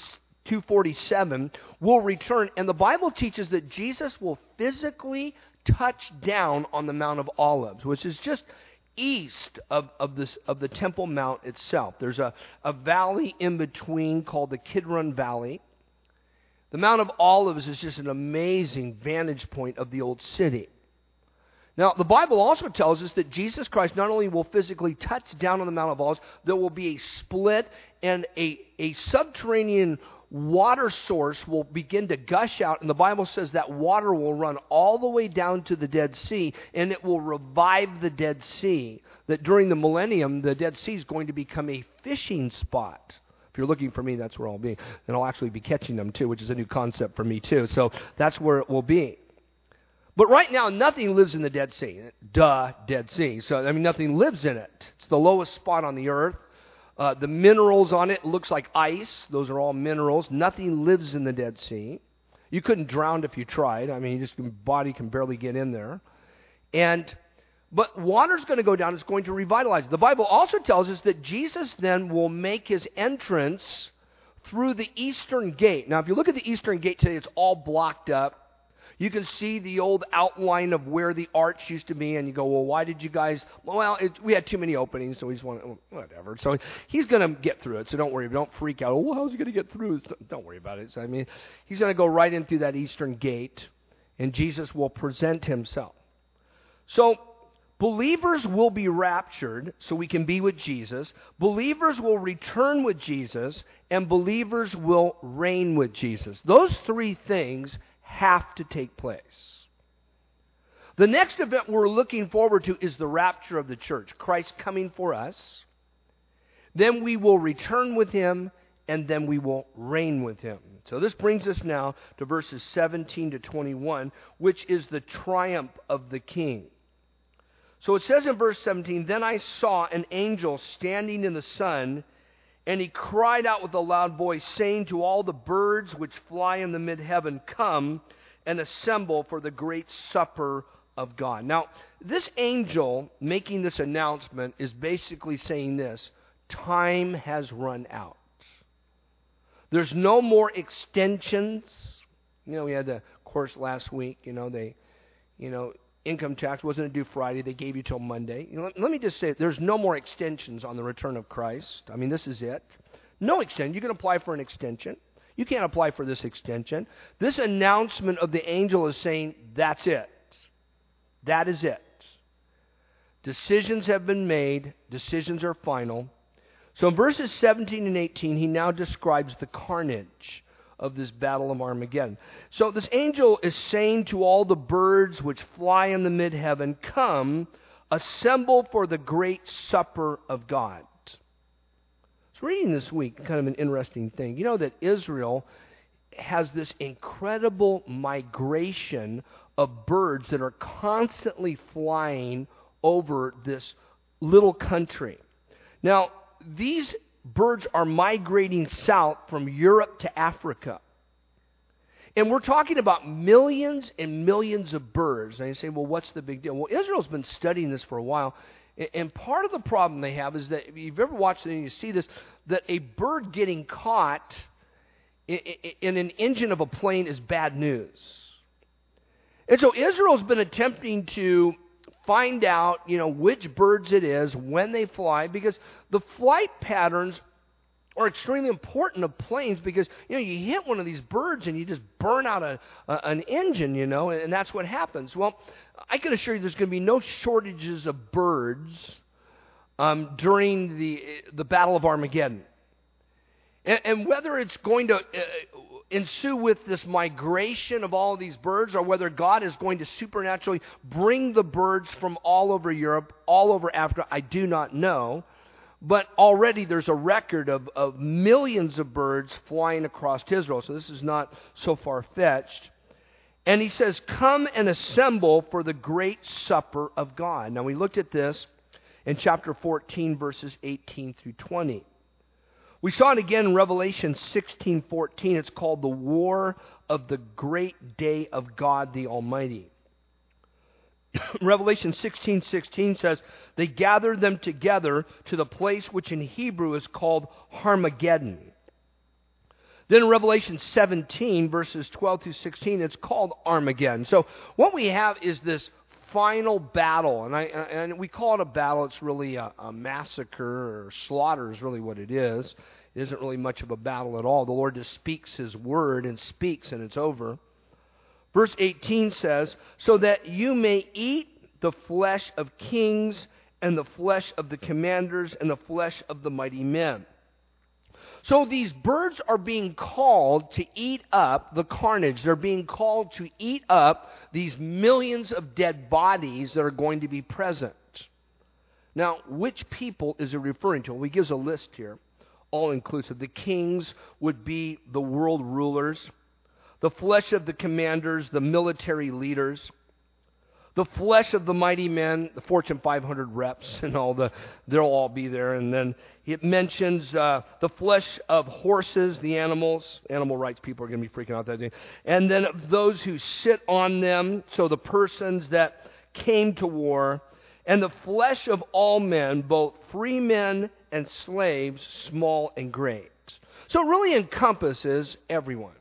forty-seven will return, and the Bible teaches that Jesus will physically touch down on the Mount of Olives, which is just east of, of, this, of the Temple Mount itself. There's a, a valley in between called the Kidron Valley. The Mount of Olives is just an amazing vantage point of the old city. Now, the Bible also tells us that Jesus Christ not only will physically touch down on the Mount of Olives, there will be a split and a, a subterranean water source will begin to gush out, and the Bible says that water will run all the way down to the Dead Sea, and it will revive the Dead Sea. That during the millennium, the Dead Sea is going to become a fishing spot. If you're looking for me, that's where I'll be. And I'll actually be catching them too, which is a new concept for me too. So that's where it will be. But right now, nothing lives in the Dead Sea. Duh, Dead Sea. So, I mean, nothing lives in it. It's the lowest spot on the earth. Uh, the minerals on it looks like ice. Those are all minerals. Nothing lives in the Dead Sea. You couldn't drown if you tried. I mean, your just body can barely get in there. And but water's going to go down. It's going to revitalize. The Bible also tells us that Jesus then will make his entrance through the eastern gate. Now, if you look at the eastern gate today, it's all blocked up. You can see the old outline of where the arch used to be, and you go, well, why did you guys... Well, it, we had too many openings, so we just want to... Whatever. So he's going to get through it, so don't worry. Don't freak out. Oh, how's he going to get through? Don't worry about it. So, I mean, he's going to go right in through that eastern gate, and Jesus will present himself. So believers will be raptured, so we can be with Jesus. Believers will return with Jesus, and believers will reign with Jesus. Those three things have to take place. The next event we're looking forward to is the rapture of the church. Christ coming for us. Then we will return with him, and then we will reign with him. So this brings us now to verses seventeen to twenty-one, which is the triumph of the King. So it says in verse seventeen, then I saw an angel standing in the sun, and he cried out with a loud voice, saying to all the birds which fly in the mid-heaven, come and assemble for the great supper of God. Now, this angel making this announcement is basically saying this: time has run out. There's no more extensions. You know, we had the course last week. You know, they, you know, income tax wasn't due Friday. They gave you till Monday. You know, let, let me just say, there's no more extensions on the return of Christ. I mean, this is it. No extension. You can apply for an extension. You can't apply for this extension. This announcement of the angel is saying, that's it. That is it. Decisions have been made. Decisions are final. So in verses seventeen and eighteen, he now describes the carnage of this battle of Armageddon. So this angel is saying to all the birds which fly in the mid-heaven, come, assemble for the great supper of God. So reading this week, kind of an interesting thing. You know that Israel has this incredible migration of birds that are constantly flying over this little country. Now, these birds are migrating south from Europe to Africa. And we're talking about millions and millions of birds. And you say, well, what's the big deal? Well, Israel's been studying this for a while. And part of the problem they have is that, if you've ever watched it and you see this, that a bird getting caught in an engine of a plane is bad news. And so Israel's been attempting to find out, you know, which birds it is, when they fly, because the flight patterns are extremely important of planes because, you know, you hit one of these birds and you just burn out a, a, an engine, you know, and that's what happens. Well, I can assure you there's going to be no shortages of birds um, during the the Battle of Armageddon. And, and whether it's going to uh, ensue with this migration of all of these birds or whether God is going to supernaturally bring the birds from all over Europe, all over Africa, I do not know. But already there's a record of, of millions of birds flying across Israel. So this is not so far-fetched. And he says, come and assemble for the great supper of God. Now we looked at this in chapter fourteen, verses eighteen through twenty. We saw it again in Revelation sixteen fourteen. It's called the War of the Great Day of God the Almighty. Revelation sixteen sixteen says, they gathered them together to the place which in Hebrew is called Armageddon. Then in Revelation seventeen, verses twelve through sixteen, it's called Armageddon. So what we have is this final battle, and I and we call it a battle. It's really a, a massacre or slaughter is really what it is. It isn't really much of a battle at all. The Lord just speaks His word and speaks, and it's over. Verse eighteen says, so that you may eat the flesh of kings and the flesh of the commanders and the flesh of the mighty men. So these birds are being called to eat up the carnage. They're being called to eat up these millions of dead bodies that are going to be present. Now, which people is it referring to? Well, he gives a list here, all inclusive. The kings would be the world rulers. The flesh of the commanders, the military leaders. The flesh of the mighty men, the Fortune five hundred reps and all the, they'll all be there. And then it mentions uh, the flesh of horses, the animals. Animal rights people are going to be freaking out that day. And then those who sit on them, so the persons that came to war. And the flesh of all men, both free men and slaves, small and great. So it really encompasses everyone.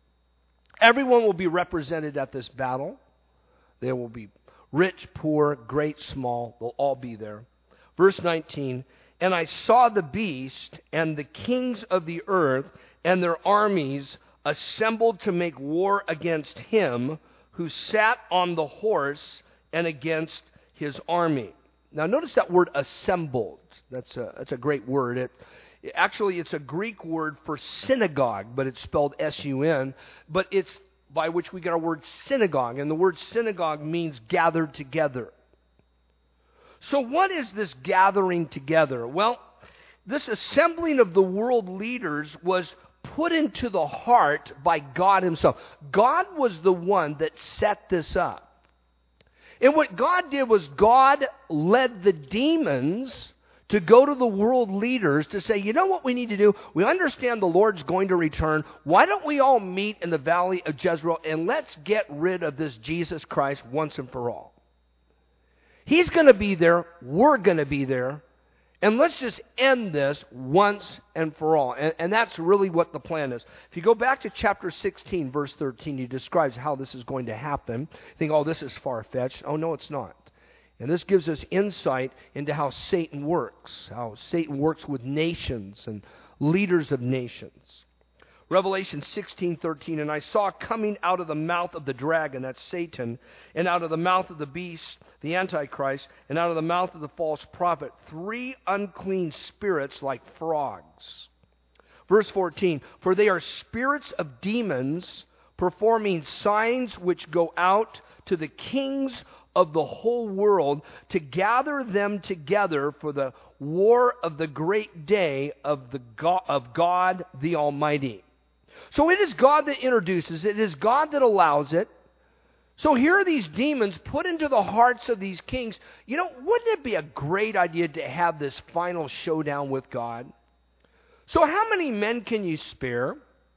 Everyone will be represented at this battle. There will be rich, poor, great, small. They'll all be there. Verse nineteen, and I saw the beast and the kings of the earth and their armies assembled to make war against him who sat on the horse and against his army. Now notice that word assembled. That's a, that's a great word. It, actually, it's a Greek word for synagogue, but it's spelled S U N. But it's by which we get our word synagogue. And the word synagogue means gathered together. So what is this gathering together? Well, this assembling of the world leaders was put into the heart by God Himself. God was the one that set this up. And what God did was God led the demons to go to the world leaders to say, you know what we need to do? We understand the Lord's going to return. Why don't we all meet in the valley of Jezreel and let's get rid of this Jesus Christ once and for all. He's going to be there. We're going to be there. And let's just end this once and for all. And, and that's really what the plan is. If you go back to chapter sixteen, verse thirteen, he describes how this is going to happen. You think, oh, this is far-fetched. Oh, no, it's not. And this gives us insight into how Satan works, how Satan works with nations and leaders of nations. Revelation sixteen thirteen, and I saw coming out of the mouth of the dragon, that's Satan, and out of the mouth of the beast, the Antichrist, and out of the mouth of the false prophet, three unclean spirits like frogs. Verse fourteen, for they are spirits of demons performing signs which go out to the kings of the whole world to gather them together for the war of the great day of the God, of God the Almighty. So it is God that introduces it. It is God that allows it. So here are these demons put into the hearts of these kings. You know, wouldn't it be a great idea to have this final showdown with God? So how many men can you spare?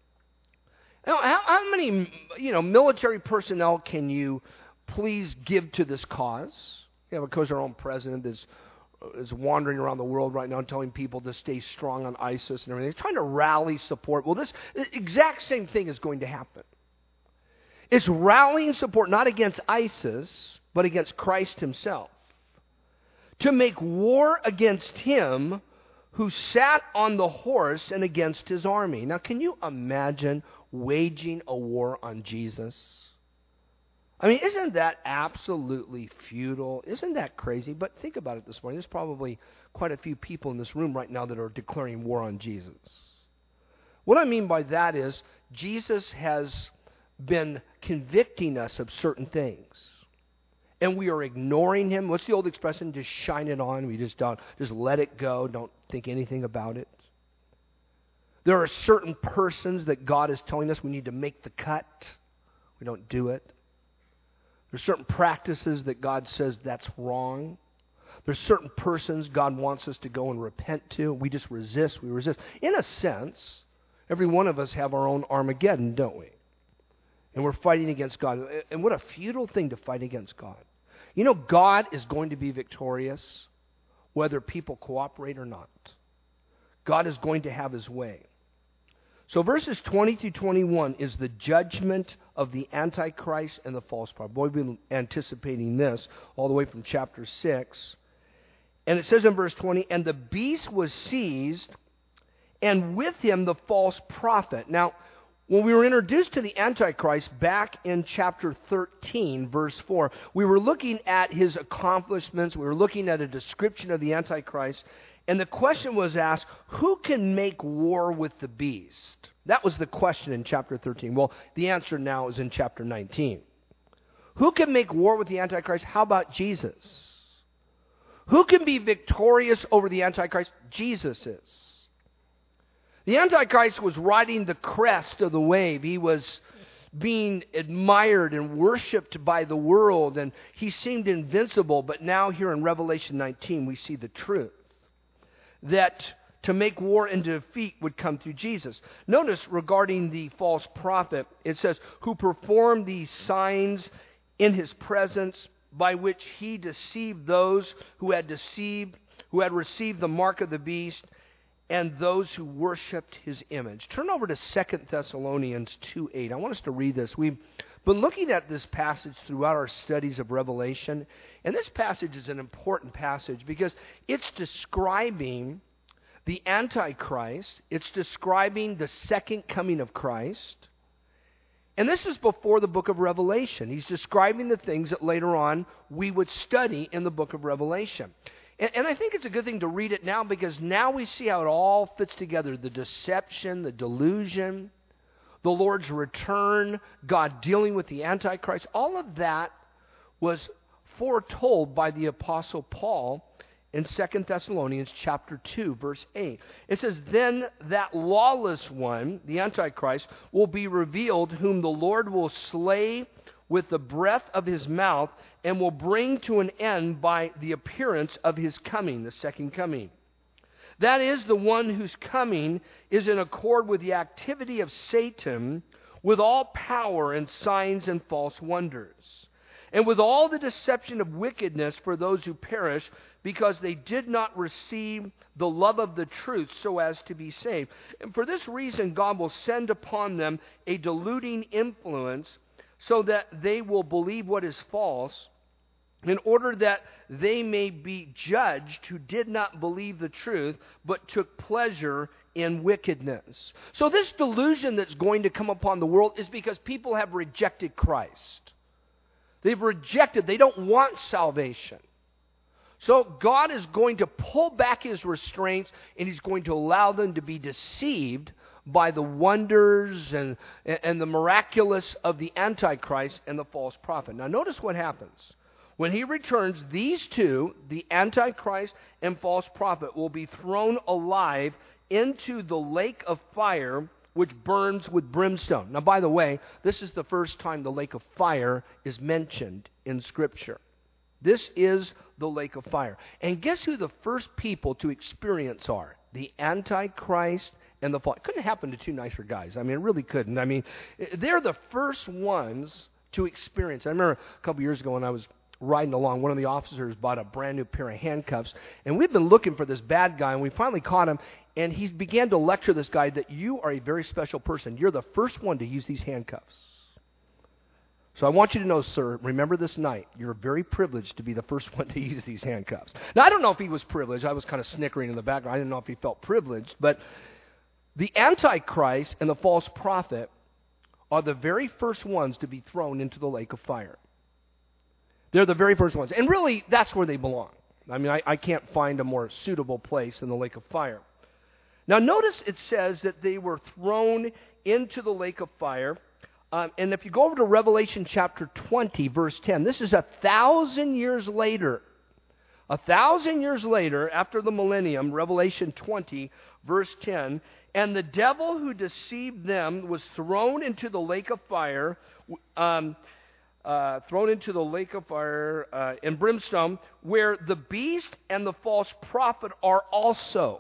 How, how many, you know, military personnel can you please give to this cause? Yeah, because our own president is is wandering around the world right now telling people to stay strong on ISIS and everything. He's trying to rally support. Well, this exact same thing is going to happen. It's rallying support not against ISIS, but against Christ Himself. To make war against Him who sat on the horse and against his army. Now, can you imagine waging a war on Jesus? I mean, isn't that absolutely futile? Isn't that crazy? But think about it this morning. There's probably quite a few people in this room right now that are declaring war on Jesus. What I mean by that is Jesus has been convicting us of certain things, and we are ignoring him. What's the old expression? Just shine it on. We just don't, just let it go. Don't think anything about it. There are certain persons that God is telling us we need to make the cut. We don't do it. There's certain practices that God says that's wrong. There's certain persons God wants us to go and repent to. We just resist. We resist. In a sense, every one of us have our own Armageddon, don't we? And we're fighting against God. And what a futile thing to fight against God. You know, God is going to be victorious whether people cooperate or not. God is going to have his way. So verses twenty through twenty-one is the judgment of the Antichrist and the false prophet. Boy, we've been anticipating this all the way from chapter six. And it says in verse twenty, and the beast was seized, and with him the false prophet. Now, when we were introduced to the Antichrist back in chapter thirteen, verse four, we were looking at his accomplishments. We were looking at a description of the Antichrist. And the question was asked, who can make war with the beast? That was the question in chapter thirteen. Well, the answer now is in chapter nineteen. Who can make war with the Antichrist? How about Jesus? Who can be victorious over the Antichrist? Jesus is. The Antichrist was riding the crest of the wave. He was being admired and worshipped by the world, and he seemed invincible. But now here in Revelation nineteen, we see the truth, that to make war and defeat would come through Jesus. Notice regarding the false prophet, it says, who performed these signs in his presence, by which he deceived those who had deceived, who had received the mark of the beast, and those who worshipped his image. Turn over to Second Thessalonians two eight. I want us to read this. We've been looking at this passage throughout our studies of Revelation, and this passage is an important passage because it's describing the Antichrist. It's describing the second coming of Christ. And this is before the book of Revelation. He's describing the things that later on we would study in the book of Revelation. And, and I think it's a good thing to read it now because now we see how it all fits together. The deception, the delusion, the Lord's return, God dealing with the Antichrist. All of that was foretold by the Apostle Paul in Second Thessalonians chapter two, verse eight. It says, then that lawless one, the Antichrist, will be revealed, whom the Lord will slay with the breath of his mouth, and will bring to an end by the appearance of his coming, the second coming. That is, the one whose coming is in accord with the activity of Satan, with all power and signs and false wonders, and with all the deception of wickedness for those who perish, because they did not receive the love of the truth so as to be saved. And for this reason, God will send upon them a deluding influence, so that they will believe what is false, in order that they may be judged who did not believe the truth, but took pleasure in wickedness. So this delusion that's going to come upon the world is because people have rejected Christ. They've rejected, they don't want salvation. So God is going to pull back his restraints, and he's going to allow them to be deceived by the wonders and, and the miraculous of the Antichrist and the false prophet. Now notice what happens. When he returns, these two, the Antichrist and false prophet, will be thrown alive into the lake of fire, which burns with brimstone. Now, by the way, this is the first time the lake of fire is mentioned in Scripture. This is the lake of fire. And guess who the first people to experience are? The Antichrist and the false. It couldn't happen to two nicer guys. I mean, it really couldn't. I mean, they're the first ones to experience. I remember a couple years ago when I was riding along, one of the officers bought a brand new pair of handcuffs, and we've been looking for this bad guy, and we finally caught him, and he began to lecture this guy that you are a very special person. You're the first one to use these handcuffs. So I want you to know, sir, remember this night, you're very privileged to be the first one to use these handcuffs. Now, I don't know if he was privileged. I was kind of snickering in the background. I didn't know if he felt privileged. But the Antichrist and the false prophet are the very first ones to be thrown into the lake of fire. They're the very first ones. And really, that's where they belong. I mean, I, I can't find a more suitable place than the lake of fire. Now, notice it says that they were thrown into the lake of fire. Um, and if you go over to Revelation chapter twenty, verse ten, this is a thousand years later. A thousand years later, after the millennium, Revelation twenty, verse ten, and the devil who deceived them was thrown into the lake of fire, um, uh, thrown into the lake of fire uh, and brimstone, where the beast and the false prophet are also.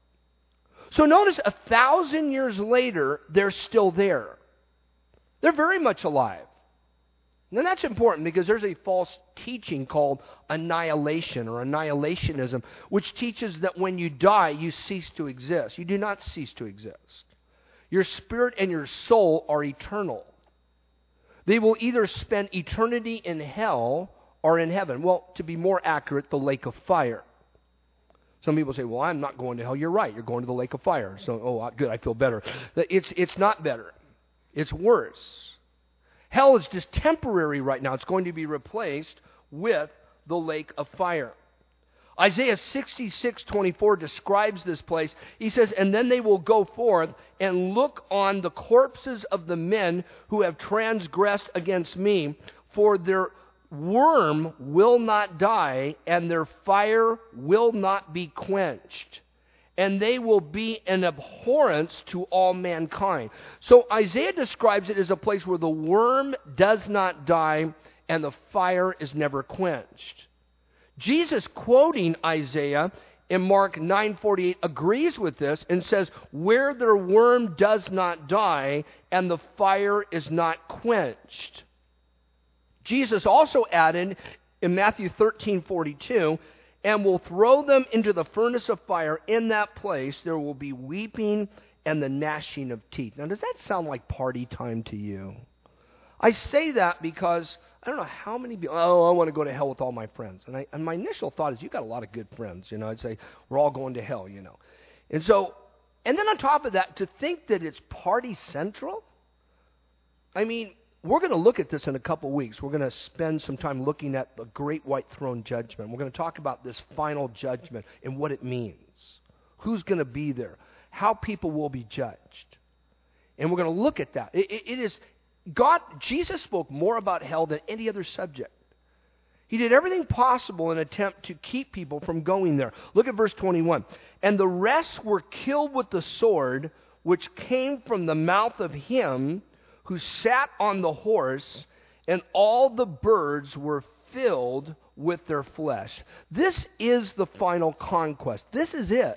So notice, a thousand years later, they're still there. They're very much alive. And that's important because there's a false teaching called annihilation or annihilationism, which teaches that when you die, you cease to exist. You do not cease to exist. Your spirit and your soul are eternal. They will either spend eternity in hell or in heaven. Well, to be more accurate, the lake of fire. Some people say, well, I'm not going to hell. You're right. You're going to the lake of fire. So, oh, good, I feel better. It's, it's not better. It's worse. Hell is just temporary right now. It's going to be replaced with the lake of fire. Isaiah sixty-six twenty-four describes this place. He says, and then they will go forth and look on the corpses of the men who have transgressed against me, for their worm will not die, and their fire will not be quenched. And they will be an abhorrence to all mankind. So Isaiah describes it as a place where the worm does not die and the fire is never quenched. Jesus, quoting Isaiah in Mark nine forty-eight, agrees with this and says, where their worm does not die and the fire is not quenched. Jesus also added in Matthew thirteen forty-two, and will throw them into the furnace of fire. In that place there will be weeping and the gnashing of teeth. Now, does that sound like party time to you? I say that because I don't know how many people, oh, I want to go to hell with all my friends. And, I, and my initial thought is, you've got a lot of good friends. You know, I'd say, we're all going to hell, you know. And so, and then on top of that, to think that it's party central? I mean, we're going to look at this in a couple weeks. We're going to spend some time looking at the great white throne judgment. We're going to talk about this final judgment and what it means. Who's going to be there? How people will be judged. And we're going to look at that. It, it, it is, God, Jesus spoke more about hell than any other subject. He did everything possible in an attempt to keep people from going there. Look at verse twenty-one. And the rest were killed with the sword, which came from the mouth of him who sat on the horse, and all the birds were filled with their flesh. This is the final conquest. This is it.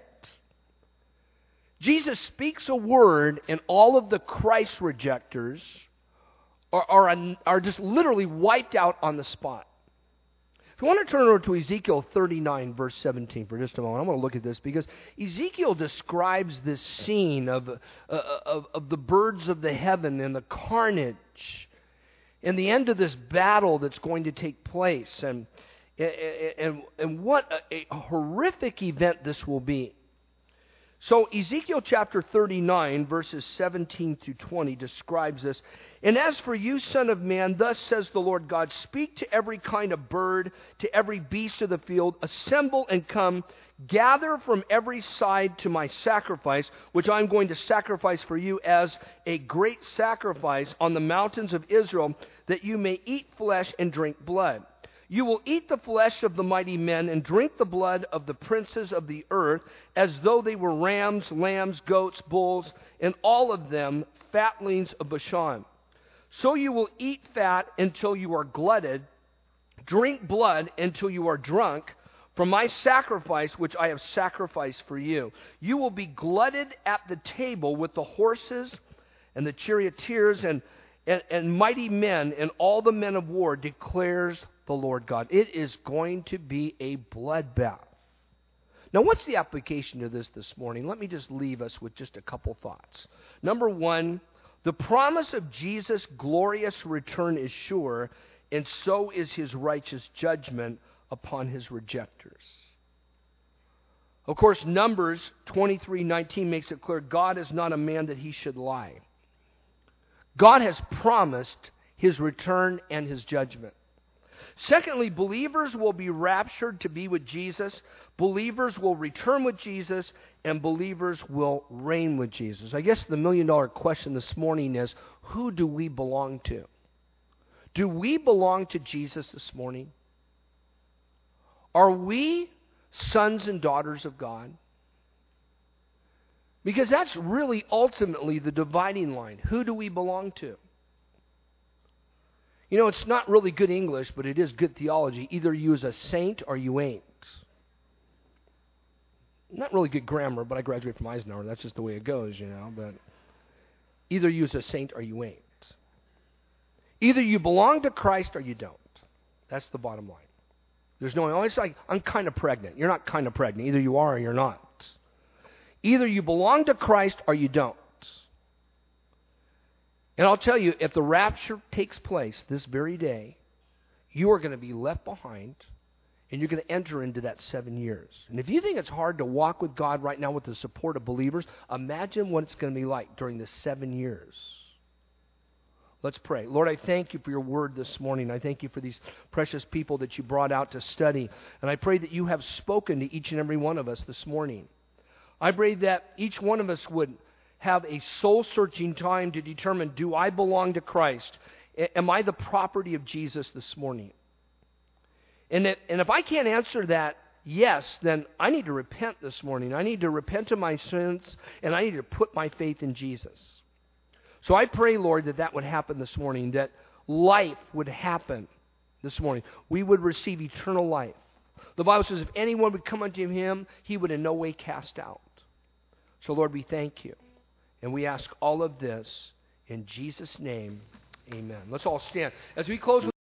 Jesus speaks a word, and all of the Christ rejectors are, are, are just literally wiped out on the spot. If you want to turn over to Ezekiel thirty-nine, verse seventeen for just a moment, I want to look at this because Ezekiel describes this scene of, uh, of, of the birds of the heaven and the carnage and the end of this battle that's going to take place, and, and, and what a, a horrific event this will be. So Ezekiel chapter thirty-nine, verses seventeen through twenty describes this. And as for you, son of man, thus says the Lord God, speak to every kind of bird, to every beast of the field, assemble and come, gather from every side to my sacrifice, which I'm going to sacrifice for you as a great sacrifice on the mountains of Israel, that you may eat flesh and drink blood. You will eat the flesh of the mighty men and drink the blood of the princes of the earth, as though they were rams, lambs, goats, bulls, and all of them fatlings of Bashan. So you will eat fat until you are glutted, drink blood until you are drunk, from my sacrifice which I have sacrificed for you. You will be glutted at the table with the horses and the charioteers and, and, and mighty men and all the men of war, declares the Lord God. It is going to be a bloodbath. Now, what's the application to this this morning? Let me just leave us with just a couple thoughts. Number one, The promise of Jesus' glorious return is sure, and so is his righteous judgment upon his rejectors. Of course, Numbers twenty-three nineteen makes it clear God is not a man that he should lie. God has promised his return and his judgment. Secondly, believers will be raptured to be with Jesus. Believers will return with Jesus, and believers will reign with Jesus. I guess the million dollar question this morning is, who do we belong to? Do we belong to Jesus this morning? Are we sons and daughters of God? Because that's really ultimately the dividing line. Who do we belong to? You know, it's not really good English, but it is good theology. Either you is a saint or you ain't. Not really good grammar, but I graduated from Eisenhower. That's just the way it goes, you know. But either you is a saint or you ain't. Either you belong to Christ or you don't. That's the bottom line. There's no, it's like, I'm kind of pregnant. You're not kind of pregnant. Either you are or you're not. Either you belong to Christ or you don't. And I'll tell you, if the rapture takes place this very day, you are going to be left behind, and you're going to enter into that seven years. And if you think it's hard to walk with God right now with the support of believers, imagine what it's going to be like during the seven years. Let's pray. Lord, I thank you for your word this morning. I thank you for these precious people that you brought out to study. And I pray that you have spoken to each and every one of us this morning. I pray that each one of us would have a soul-searching time to determine, do I belong to Christ? Am I the property of Jesus this morning? And if, and if I can't answer that yes, then I need to repent this morning. I need to repent of my sins, and I need to put my faith in Jesus. So I pray, Lord, that that would happen this morning, that life would happen this morning. We would receive eternal life. The Bible says if anyone would come unto him, he would in no way cast out. So, Lord, we thank you. And we ask all of this in Jesus' name. Amen. Let's all stand. As we close with